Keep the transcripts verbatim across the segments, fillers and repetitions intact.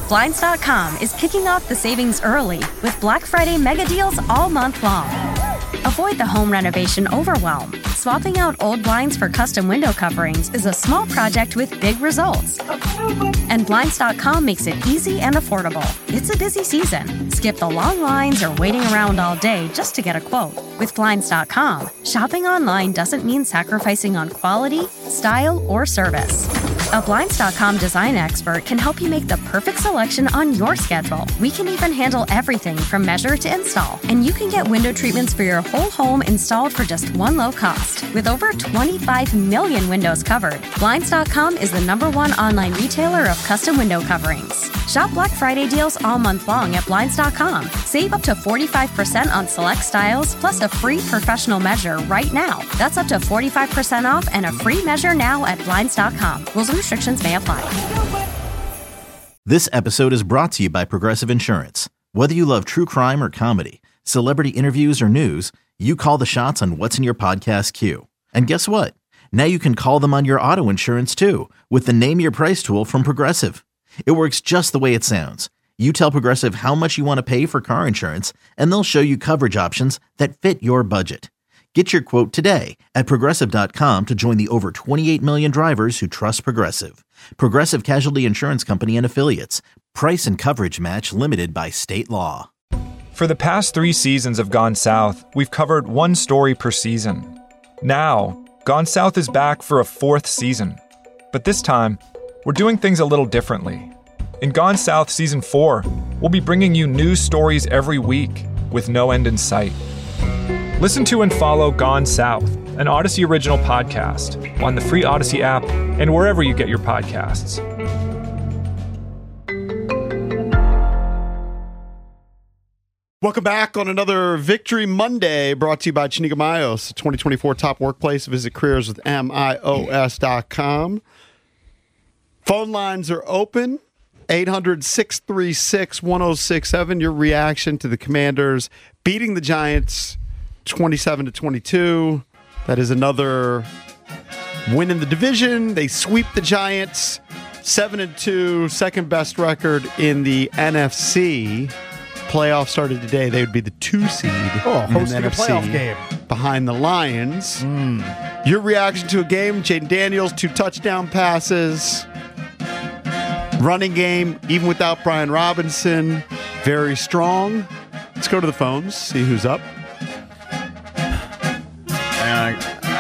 Blinds dot com is kicking off the savings early with Black Friday mega deals all month long. Avoid the home renovation overwhelm. Swapping out old blinds for custom window coverings is a small project with big results. And Blinds dot com makes it easy and affordable. It's a busy season. Skip the long lines or waiting around all day just to get a quote. With Blinds dot com, shopping online doesn't mean sacrificing on quality, style, or service. A Blinds dot com design expert can help you make the perfect selection on your schedule. We can even handle everything from measure to install. And you can get window treatments for your whole home installed for just one low cost. With over twenty-five million windows covered, Blinds dot com is the number one online retailer of custom window coverings. Shop Black Friday deals all month long at Blinds dot com. Save up to forty-five percent on select styles, plus a free professional measure right now. That's up to forty-five percent off and a free measure now at Blinds dot com. Rules and restrictions may apply. This episode is brought to you by Progressive Insurance. Whether you love true crime or comedy, celebrity interviews or news, you call the shots on what's in your podcast queue. And guess what? Now you can call them on your auto insurance too with the Name Your Price tool from Progressive. It works just the way it sounds. You tell Progressive how much you want to pay for car insurance, and they'll show you coverage options that fit your budget. Get your quote today at Progressive dot com to join the over twenty-eight million drivers who trust Progressive. Progressive Casualty Insurance Company and Affiliates. Price and coverage match limited by state law. For the past three seasons of Gone South, we've covered one story per season. Now, Gone South is back for a fourth season. But this time, we're doing things a little differently. In Gone South Season four, we'll be bringing you news stories every week with no end in sight. Listen to and follow Gone South, an Odyssey original podcast, on the free Odyssey app and wherever you get your podcasts. Welcome back on another Victory Monday, brought to you by Chiniga Mayos, twenty twenty-four top workplace. Visit careers with M I O S dot com. Phone lines are open. eight hundred, six three six, one oh six seven. Your reaction to the Commanders beating the Giants twenty-seven to twenty-two. That is another win in the division. They sweep the Giants seven and two, second best record in the N F C. Playoff started today. They would be the two seed. Oh, in hosting the a playoff N F C game behind the Lions. Mm. Your reaction to a game: Jaden Daniels, two touchdown passes. Running game, even without Brian Robinson, very strong. Let's go to the phones, see who's up. Uh,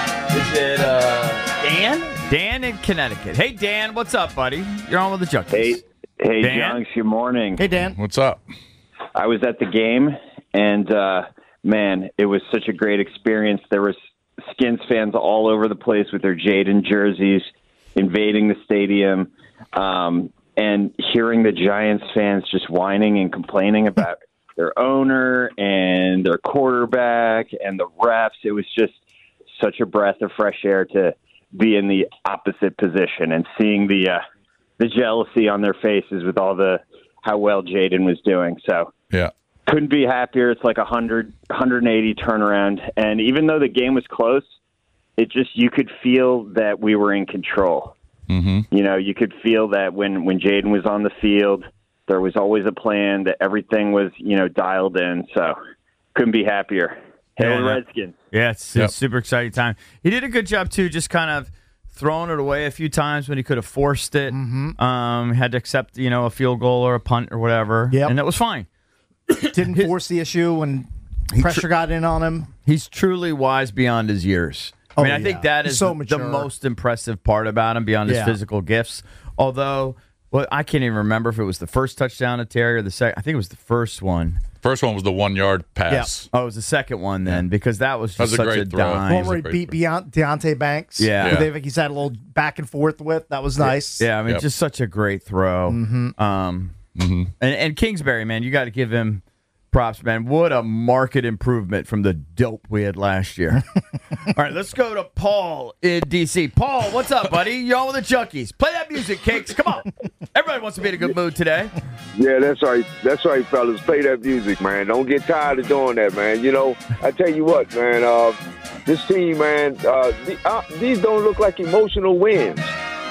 is it uh, Dan? Dan in Connecticut. Hey, Dan, what's up, buddy? You're on with the Junkies. Hey, hey, Dan? Junks, good morning. Hey, Dan. What's up? I was at the game, and, uh, man, it was such a great experience. There was Skins fans all over the place with their Jaden jerseys, invading the stadium, um, and hearing the Giants fans just whining and complaining about their owner and their quarterback and the refs. It was just such a breath of fresh air to be in the opposite position and seeing the uh, the jealousy on their faces with all the how well Jaden was doing. So yeah, couldn't be happier. It's like a hundred, one hundred eighty turnaround. And even though the game was close, it just you could feel that we were in control. Mm-hmm. You know, you could feel that when when Jaden was on the field, there was always a plan, that everything was, you know, dialed in. So couldn't be happier. Hail Yeah, the Redskins. Yeah, it's, Yep. it's a super exciting time. He did a good job, too, just kind of throwing it away a few times when he could have forced it. Mm-hmm. Um, had to accept, you know, a field goal or a punt or whatever. Yep. And that was fine. Didn't force the issue when pressure tr- got in on him. He's truly wise beyond his years. I Oh, mean, I yeah. think that He's is so the mature. most impressive part about him beyond his Yeah. physical gifts. Although, well, I can't even remember if it was the first touchdown to Terry or the second. I think it was the first one. First one was the one-yard pass. Oh, it was the second one then, because that was That just was a such a, great throw. dime. One where he great beat throw. Beyont- Deontay Banks. Yeah. Who Yeah. they, he's had a little back and forth with. That was nice. Yeah, I mean, Yep. just such a great throw. Mm-hmm. Um, Mm-hmm. and, and Kingsbury, man, you got to give him props, man. What a market improvement from the dope we had last year. All right, let's go to Paul in D C. Paul, what's up, buddy? Y'all with the Junkies. Play that music, Cakes. Come on. Everybody wants to be in a good mood today. Yeah, that's right. That's right, fellas. Play that music, man. Don't get tired of doing that, man. You know, I tell you what, man, uh, this team, man, uh, the, uh, these don't look like emotional wins.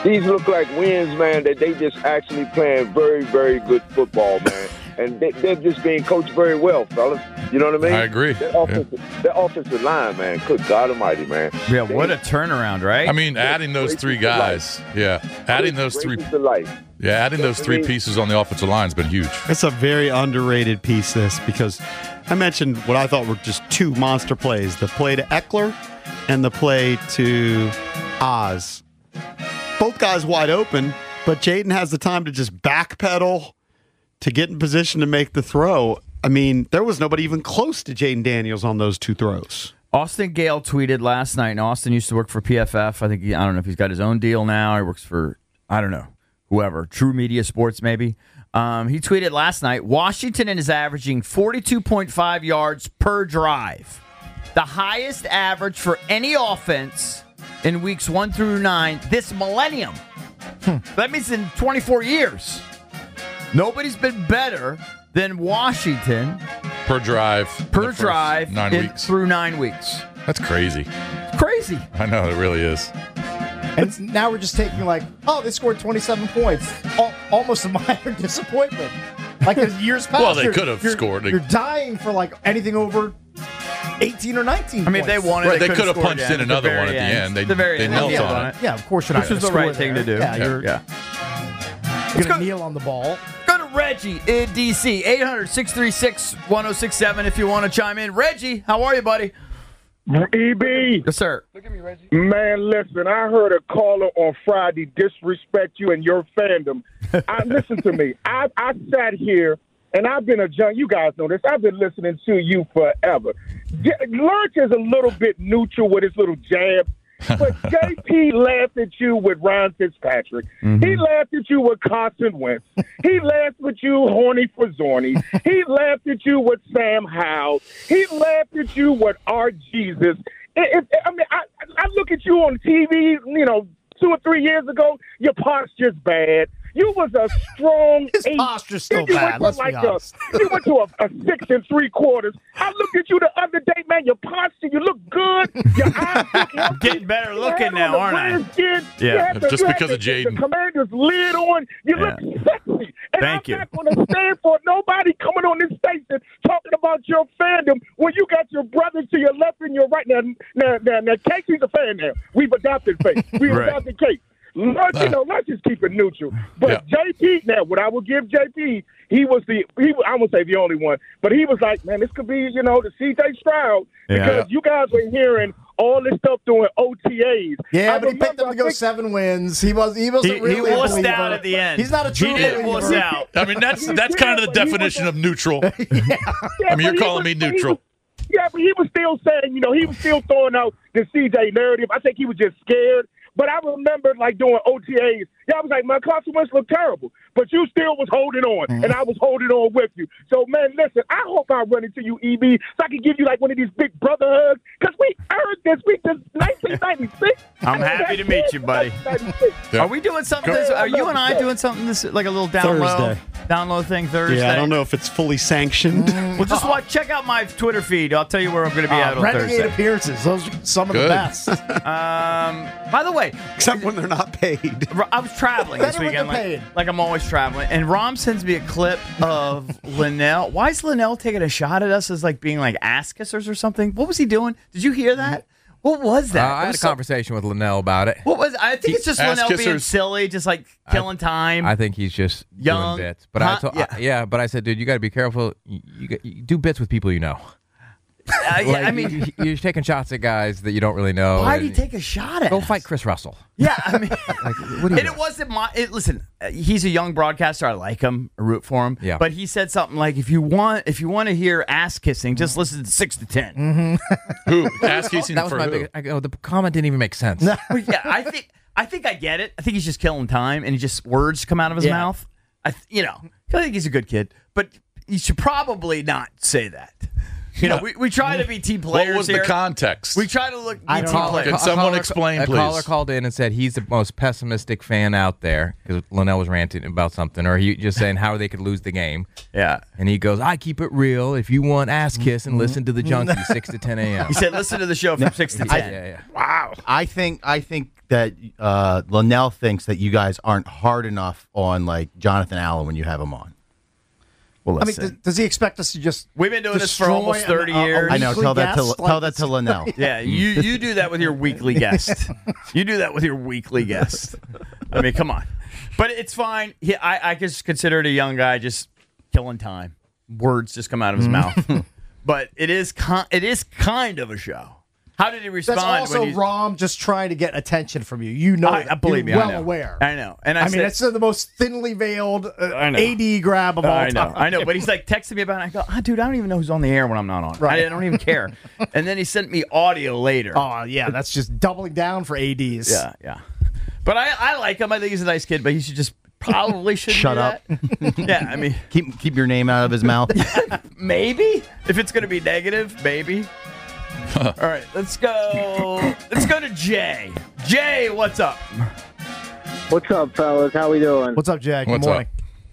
these look like wins, man, that they just actually playing very, very good football, man. And they, they're just being coached very well, fellas. You know what I mean? I agree. That offensive, yeah. that offensive line, man, good God almighty, man. Yeah, what a turnaround, right? I mean, adding those three guys, yeah, adding those three, yeah, adding those three pieces on the offensive line has been huge. It's a very underrated piece, this, because I mentioned what I thought were just two monster plays, the play to Eckler and the play to Oz. Both guys wide open, but Jaden has the time to just backpedal to get in position to make the throw. I mean, there was nobody even close to Jaden Daniels on those two throws. Austin Gale tweeted last night, and Austin used to work for P F F. I think, he, I don't know if he's got his own deal now. He works for, I don't know, whoever, True Media Sports maybe. Um, he tweeted last night, Washington is averaging forty-two point five yards per drive. The highest average for any offense in weeks one through nine this millennium. Hmm. That means in twenty-four years. Nobody's been better than Washington per drive. Per drive nine in, weeks. through nine weeks. That's crazy. It's crazy. I know, it really is. And now we're just taking like, oh, they scored twenty-seven points. Al- almost a minor disappointment. Like in years past. Well, they you're- could have you're- scored. You're dying for like anything over eighteen or nineteen I mean, if they points. wanted, Right, they, they could have scored punched at in the another very one at the end. They- the very they end. knelt Yeah, on it. Yeah, of course you're not Which was gonna the score right thing there. to do. Yeah, Yeah, you're, Yeah. you're go. gonna kneel on the ball. Go to Reggie in D C, eight hundred, six three six, one oh six seven if you want to chime in. Reggie, how are you, buddy? E B. Yes, sir. Man, listen, I heard a caller on Friday disrespect you and your fandom. I Listen to me. I, I sat here, and I've been a junk. You guys know this. I've been listening to you forever. J- Lurch is a little bit neutral with his little jab. But J P laughed at you with Ryan Fitzpatrick. Mm-hmm. He laughed at you with Carson Wentz. He laughed at you, Horny for Zorny. He laughed at you with Sam Howell. He laughed at you with R. Jesus. It, it, I mean, I, I look at you on T V, you know, two or three years ago, your posture's bad. You was a strong His eight. posture's still you bad, Went let's be like honest. A, you went to a, a six and three quarters. I looked at you the other day, man. Your posture, you look good. Your eyes look healthy. Getting better You looking had now, on the aren't I? Redskins. Yeah, You had the- just you had because the, of Jaden. The Commanders lid on. You Yeah. look sexy. And Thank I'm you. not going to stand for nobody coming on this station talking about your fandom when you got your brothers to your left and your right. Now, now, now, now Casey's a fan now. We've adopted Faith. We've Right. adopted Kate. Let's, you know, let's just keep it neutral. But Yeah. J P, now, what I would give J P, he was the, he, I won't say the only one, but he was like, man, this could be, you know, the C J Stroud. Because Yeah. you guys were hearing all this stuff doing O T As. Yeah, I but he picked them remember, to go I think- seven wins. He was he wasn't He, really he a wussed believer. out at the end. He's not a true He did believer. wuss out. I mean, that's that's kind of the Yeah, but he definition was- of neutral. Yeah, I mean, but you're he calling was- me but he neutral. was- Yeah, but he was still saying, you know, he was still throwing out the C J narrative. I think he was just scared. But I remember, like, doing O T As. Yeah, I was like, my Carson Wentz looked terrible. But you still was holding on, and I was holding on with you. So, man, listen, I hope I run into you, E B, so I can give you, like, one of these big brother hugs. Because we earned this week since nineteen ninety-six. I'm happy to meet you, buddy. Yeah. Are we doing something? This, are you and I doing something this like a little down low, Thursday. down low thing Thursday? Yeah, I don't know if it's fully sanctioned. Well, just watch. Check out my Twitter feed. I'll tell you where I'm going to be Uh, at on renegade Thursday. appearances. Those are some of Good. the best. Um, by the way, Except when they're not paid. I was traveling this Better when weekend, they're like, paid. like I'm always traveling, and Rom sends me a clip of Linnell. Why is Linnell taking a shot at us as like being like ass kissers or something? What was he doing? Did you hear that? What was that? Uh, I It had a was so- conversation with Linnell about it. What was? I think it's just Ass Linnell being kissers. silly, just like killing time. I think he's just Young. doing bits. But Huh? I told, Yeah. I- yeah, but I said, dude, you got to be careful. You, you, got- you do bits with people you know. Uh, yeah, Like, I mean, you, you're taking shots at guys that you don't really know. why did and- he take a shot at Go us? fight Chris Russell. Yeah, I mean, Like, what are you and doing? it wasn't my. It, listen, uh, he's a young broadcaster. I like him. I root for him. Yeah. But he said something like, "If you want, if you want to hear ass kissing, just listen to six to ten." Who? Ask kissing That was for my who? big. I go, the comment didn't even make sense. Well, yeah, I think I think I get it. I think he's just killing time, and he just words come out of his Yeah. mouth. I, th- you know, I think he's a good kid, but you should probably not say that. You know, we, we try to be team players. What was here. the context? We try to look be I team don't know. players. Can A someone caller- explain, a please? caller called in and said he's the most pessimistic fan out there because Linnell was ranting about something, or he just saying how they could lose the game. Yeah. And he goes, I keep it real. If you want ass kiss and listen to the junkie, six to ten a.m. He said, listen to the show from six to ten. Yeah, yeah. Wow. I think I think that uh, Linnell thinks that you guys aren't hard enough on like Jonathan Allen when you have him on. Well, I mean, th- does he expect us to just? We've been doing this for destroy almost thirty a- a- a years. I know. weekly Tell that to guest? tell Like, that to Linnell. Yeah, you you do that with your weekly guest. You do that with your weekly guest. I mean, come on. But it's fine. He, I, I just consider it a young guy just killing time. Words just come out of his mouth. But it is con- it is kind of a show. How did he respond? That's also when you, Rom just trying to get attention from you. You know, I, that. I believe You're me. well I know. aware. I know. And I, I, said, mean, it's the most thinly veiled uh, I know. A D grab of all I know, time. I know, but he's like texting me about it. I go, oh, dude, I don't even know who's on the air when I'm not on. Right. I don't even care. And then he sent me audio later. Oh yeah, that's just doubling down for A Ds. Yeah, yeah. But I, I like him. I think he's a nice kid, but he should just probably shouldn't Shut do up. that. Yeah, I mean, Keep keep your name out of his mouth. maybe if it's going to be negative, maybe. All right, let's go. Let's go to Jay. Jay, what's up? What's up, fellas? How we doing? What's up, Jay? Good What's morning.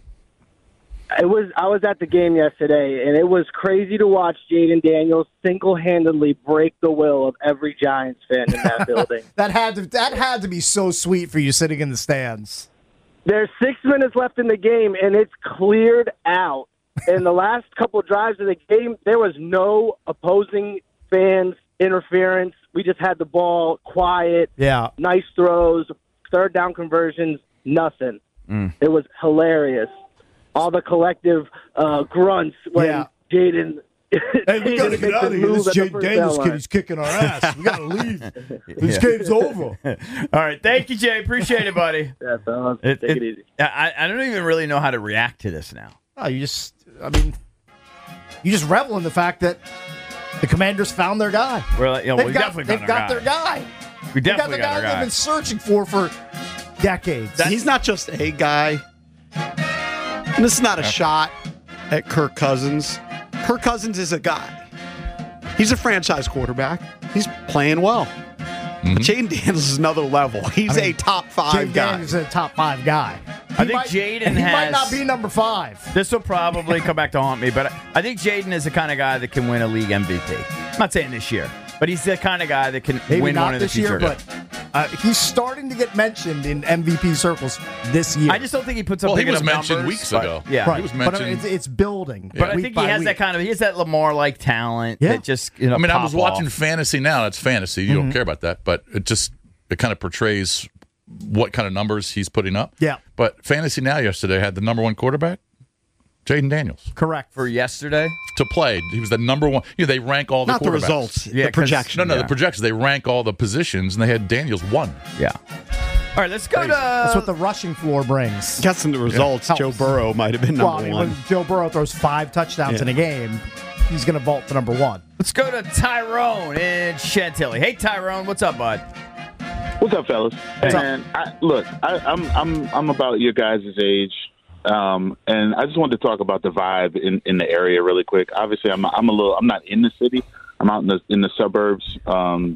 It was I was at the game yesterday, and it was crazy to watch Jaden Daniels single-handedly break the will of every Giants fan in that building. That had to that had to be so sweet for you sitting in the stands. There's six minutes left in the game, and it's cleared out. In the last couple of drives of the game, there was no opposing fans interference. We just had the ball quiet, Yeah. nice throws, third down conversions, nothing. Mm. It was hilarious. All the collective uh, grunts when Yeah. Jaden. Hey, we gotta get out of here. This Jay Daniels kid, line. he's kicking our ass. We gotta leave. This Yeah. game's over. All right, thank you, Jay. Appreciate it, buddy. Yeah, fellas. It- Take it- it easy. I, I don't even really know how to react to this now. Oh, you just, I mean, you just revel in the fact that the Commanders found their guy. We're like, you know, They've we got, definitely they've got, got our their guy. guy. We They've got definitely the got guy our they've guy. been searching for for decades. He's not just a guy. And this is not a shot at Kirk Cousins. Kirk Cousins is a guy. He's a franchise quarterback. He's playing well. Mm-hmm. But Jaden Daniels is another level. He's I mean, a top five Jaden guy. Daniels is a top five guy. I He think might- Jaden and he has. might not be number five. This will probably come back to haunt me, but I, I think Jaden is the kind of guy that can win a league M V P. I'm not saying this year, but he's the kind of guy that can Maybe win not one in the this future. year, but uh, he's starting to get mentioned in M V P circles this year. I just don't think he puts up Well, he big was enough mentioned numbers, weeks but- ago. Yeah, right. He was but I mean, mentioned. it's, it's building. But I week think by he has week. that kind of he has that Lamar-like talent Yeah. that just you know. I mean, I pop was watching off. fantasy now. It's fantasy. You Mm-hmm. don't care about that, but it just it kind of portrays what kind of numbers he's putting up. Yeah. But fantasy now yesterday had the number one quarterback, Jaden Daniels, Correct. for yesterday. to play. He was the number one. You know, they rank all the Not the quarterbacks. results, Yeah, the 'cause- projection. No, no, Yeah. the projections. They rank all the positions, and they had Daniels one. Yeah. All right, let's go to. That's what the rushing floor brings. Guessing the results, Yeah. Joe Burrow might have been number Well, I mean, one. when Joe Burrow throws five touchdowns Yeah. in a game, he's going to vault to number one. Let's go to Tyrone in Chantilly. Hey, Tyrone, what's up, bud? What's up, fellas? What's up? and I, look, I, I'm I'm I'm about your guys' age, um, and I just wanted to talk about the vibe in, in the area really quick. Obviously, I'm I'm a little I'm not in the city. I'm out in the in the suburbs, um,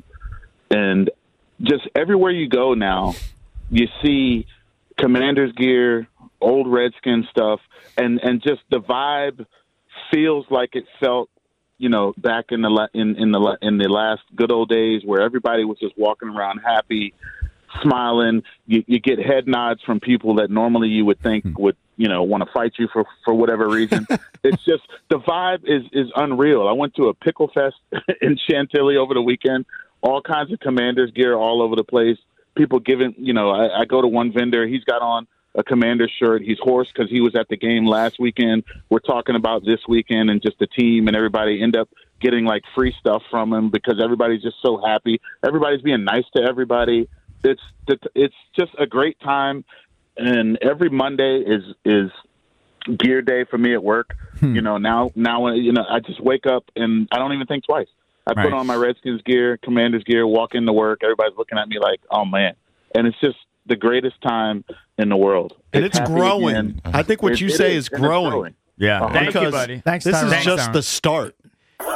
and just everywhere you go now, you see Commanders gear, old Redskin stuff, and and just the vibe feels like it felt. You know, back in the la- in in the la- in the last good old days, where everybody was just walking around happy, smiling. You, you get head nods from people that normally you would think would, you know, want to fight you for for whatever reason. It's just the vibe is is unreal. I went to a pickle fest in Chantilly over the weekend. All kinds of Commanders gear all over the place. People giving, you know, I, I go to one vendor. He's got on a Commander shirt. He's hoarse because he was at the game last weekend. We're talking about this weekend and just the team, and everybody end up getting like free stuff from him because everybody's just so happy. Everybody's being nice to everybody. It's it's just a great time, and every Monday is is gear day for me at work. Hmm. You know, now now you know I just wake up and I don't even think twice. I Right. put on my Redskins gear, Commanders gear, walk into work. Everybody's looking at me like, oh man, and it's just the greatest time in the world. And it's happening growing. again. I think what It- you it say is, is and it's growing. Yeah. Uh-huh. Thank you, Because buddy. Thanks, This Tyrone. is Thanks, just Tyrone. the start.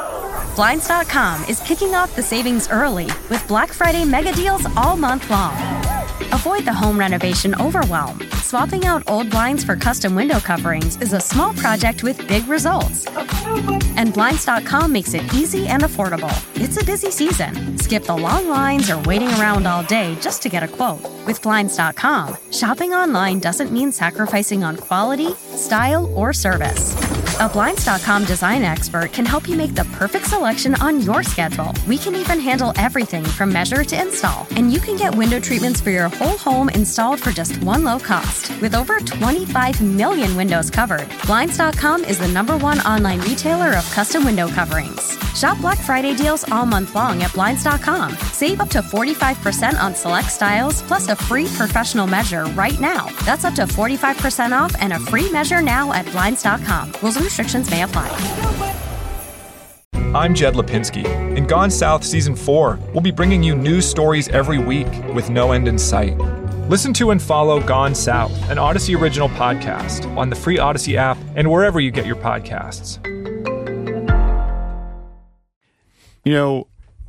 Blinds dot com is kicking off the savings early with Black Friday mega deals all month long. Avoid the home renovation overwhelm. Swapping out old blinds for custom window coverings is a small project with big results. And Blinds dot com makes it easy and affordable. It's a busy season. Skip the long lines or waiting around all day just to get a quote. With Blinds dot com, shopping online doesn't mean sacrificing on quality, style, or service. A Blinds dot com design expert can help you make the perfect selection on your schedule. We can even handle everything from measure to install. And you can get window treatments for your whole home installed for just one low cost. With over twenty-five million windows covered, Blinds dot com is the number one online retailer of custom window coverings. Shop Black Friday deals all month long at Blinds dot com. Save up to forty-five percent on select styles, plus a free professional measure right now. That's up to forty-five percent off and a free measure now at Blinds dot com. Rules and restrictions may apply. I'm Jed Lipinski. In Gone South Season four, we'll be bringing you news stories every week with no end in sight. Listen to and follow Gone South, an Odyssey original podcast, on the free Odyssey app and wherever you get your podcasts. You know,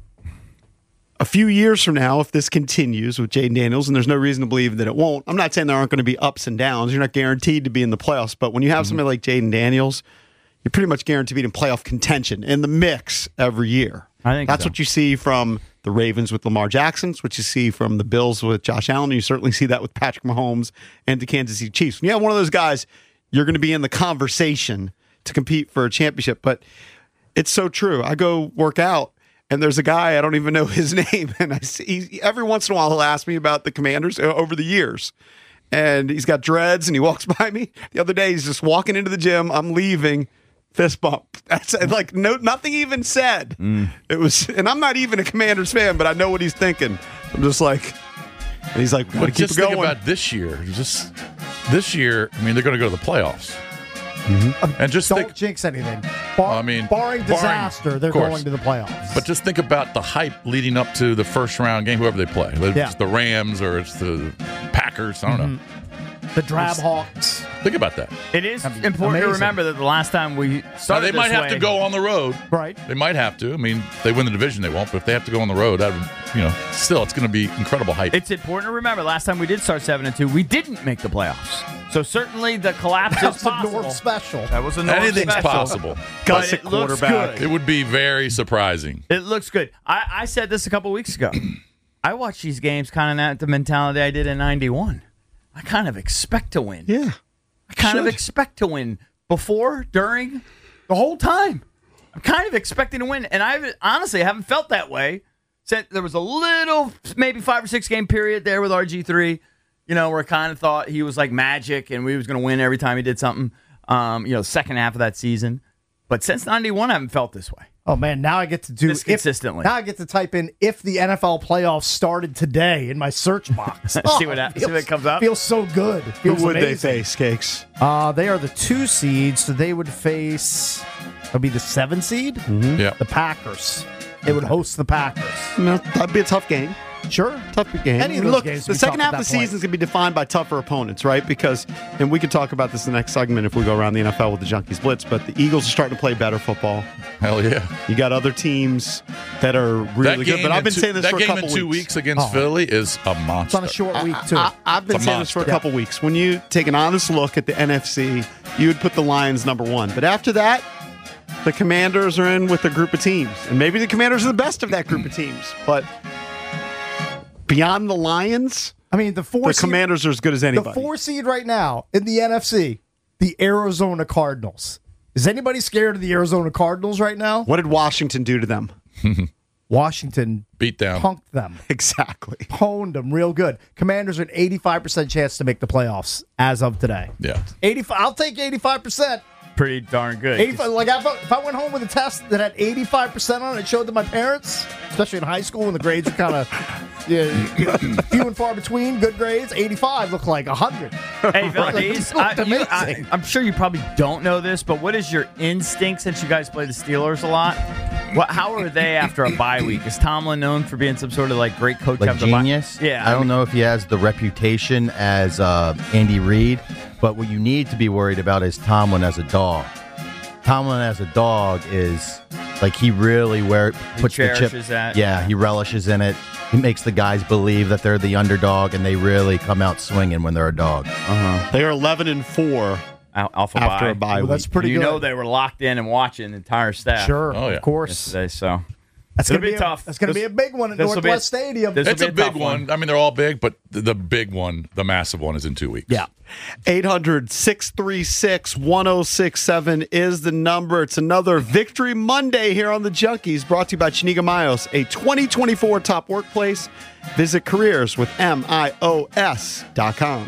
a few years from now, if this continues with Jayden Daniels, and there's no reason to believe that it won't, I'm not saying there aren't going to be ups and downs. You're not guaranteed to be in the playoffs, but when you have mm-hmm. somebody like Jayden Daniels, you're pretty much guaranteed to be in playoff contention, in the mix every year. I think That's so. what you see from the Ravens with Lamar Jackson. It's what you see from the Bills with Josh Allen. You certainly see that with Patrick Mahomes and the Kansas City Chiefs. When you have one of those guys, you're going to be in the conversation to compete for a championship. But it's so true. I go work out, and there's a guy, I don't even know his name, and I see he, every once in a while he'll ask me about the Commanders over the years. And he's got dreads, and he walks by me. The other day, he's just walking into the gym. I'm leaving. Fist bump. That's like no, nothing even said. Mm. It was, and I'm not even a Commanders fan, but I know what he's thinking. I'm just like, and he's like, but keep just it going. think about this year. Just this year. I mean, they're going to go to the playoffs, mm-hmm. and just don't think, jinx anything. Bar, I mean, barring disaster, barring, they're going to the playoffs. But just think about the hype leading up to the first round game, whoever they play. It's yeah. the Rams or it's the Packers. I don't mm-hmm. know. The Drab Hawks. Think about that. It is important amazing. to remember that the last time we started now, they might this have way, to go on the road. Right. They might have to. I mean, if they win the division, they won't. But if they have to go on the road, that would, you know, still, it's going to be incredible hype. It's important to remember last time we did start seven and two, we didn't make the playoffs. So certainly the collapse that is was possible. A North special. That was a North Anything's special. possible. But it looks good. It would be very surprising. It looks good. I, I said this a couple weeks ago. I watch these games kind of at the mentality I did in ninety-one. I kind of expect to win. Yeah. I kind should. of expect to win before, during, the whole time. I'm kind of expecting to win. And I honestly haven't felt that way since there was a little, maybe five or six game period there with R G three, you know, where I kind of thought he was like magic and we was going to win every time he did something, um, you know, second half of that season. But since ninety-one, I haven't felt this way. Oh, man, now I get to do this if, consistently. Now I get to type in if the N F L playoffs started today in my search box. oh, see, what that, feels, see what comes up? Feels so good. Feels Who would amazing. they face, Cakes? Uh, they are the two seeds, so they would face, that would be the seven seed? Mm-hmm. Yeah. The Packers. They would host the Packers. No, that'd be a tough game. Sure. Tough game. Any of those Look, games the would be second tough half at of the that point. season is going to be defined by tougher opponents, right? Because, and we could talk about this in the next segment if we go around the N F L with the Junkies Blitz, but the Eagles are starting to play better football. Hell yeah. You got other teams that are really good, but I've been two, saying this that for a game couple in two weeks. weeks against Oh. Philly is a monster. It's on a short week, too. I, I, I've been It's a saying this for a monster. couple weeks. When you take an honest look at the N F C, you would put the Lions number one. But after that, the Commanders are in with a group of teams. And maybe the Commanders are the best of that group of teams. But beyond the Lions, I mean, the four the seed, Commanders are as good as anybody. The four seed right now in the N F C, the Arizona Cardinals. Is anybody scared of the Arizona Cardinals right now? What did Washington do to them? Washington beat down, punked them. Exactly. Pwned them real good. Commanders are an eighty-five percent chance to make the playoffs as of today. Yeah. eighty-five I'll take eighty-five percent. Pretty darn good. eighty-five Like if I, if I went home with a test that had eighty-five percent on it, showed to my parents, especially in high school when the grades were kind of yeah, you know, few and far between, good grades, eighty-five looked like one hundred. Hey, Valdez, Right. I, you, I, I'm sure you probably don't know this, but what is your instinct since you guys play the Steelers a lot? What, how are they after a bye week? Is Tomlin known for being some sort of like great coach Like after the bye? genius? Yeah. I don't know if he has the reputation as uh, Andy Reid, but what you need to be worried about is Tomlin as a dog. Tomlin as a dog is Like he really where He puts the chip. cherishes that. Yeah, he relishes in it. He makes the guys believe that they're the underdog, and they really come out swinging when they're a dog. Uh-huh. They are eleven and four Al- Alpha after bye. a bye Well, week. that's pretty you good. know they were locked in and watching the entire staff. Sure, Oh, yeah. of course. Yesterday, so That's It'll gonna be a- tough. That's going to This- be a big one at this'll be a- Northwest Stadium. this- It's a will be a big tough one. one. I mean, they're all big, but the, the big one, the massive one, is in two weeks. Yeah. eight hundred, six three six, one oh six seven is the number. It's another Victory Monday here on the Junkies, brought to you by Chiniga Mayos, a twenty twenty-four top workplace. Visit careers with M I O S dot com.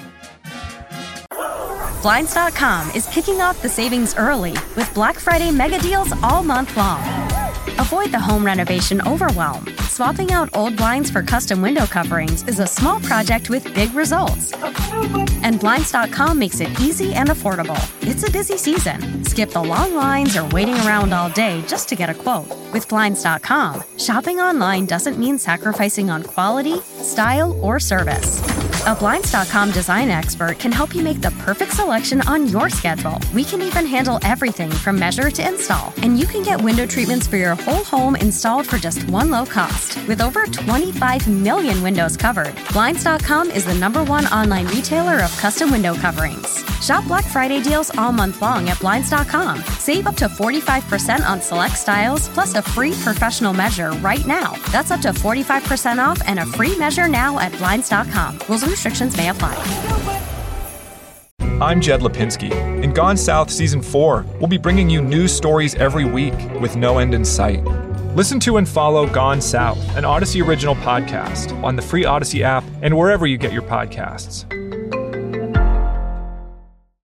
Blinds dot com is kicking off the savings early with Black Friday mega deals all month long. Avoid the home renovation overwhelm. Swapping out old blinds for custom window coverings is a small project with big results. And Blinds dot com makes it easy and affordable. It's a busy season. Skip the long lines or waiting around all day just to get a quote. With Blinds dot com, shopping online doesn't mean sacrificing on quality, style, or service. A Blinds dot com design expert can help you make the perfect selection on your schedule. We can even handle everything from measure to install. And you can get window treatments for your whole home installed for just one low cost. With over twenty-five million windows covered, Blinds dot com is the number one online retailer of custom window coverings. Shop Black Friday deals all month long at Blinds dot com. Save up to forty-five percent on select styles, plus a free professional measure right now. That's up to forty-five percent off and a free measure now at Blinds dot com. Rules and restrictions may apply. I'm Jed Lipinski. In Gone South Season four, we'll be bringing you news stories every week with no end in sight. Listen to and follow Gone South, an Odyssey original podcast, on the free Odyssey app and wherever you get your podcasts.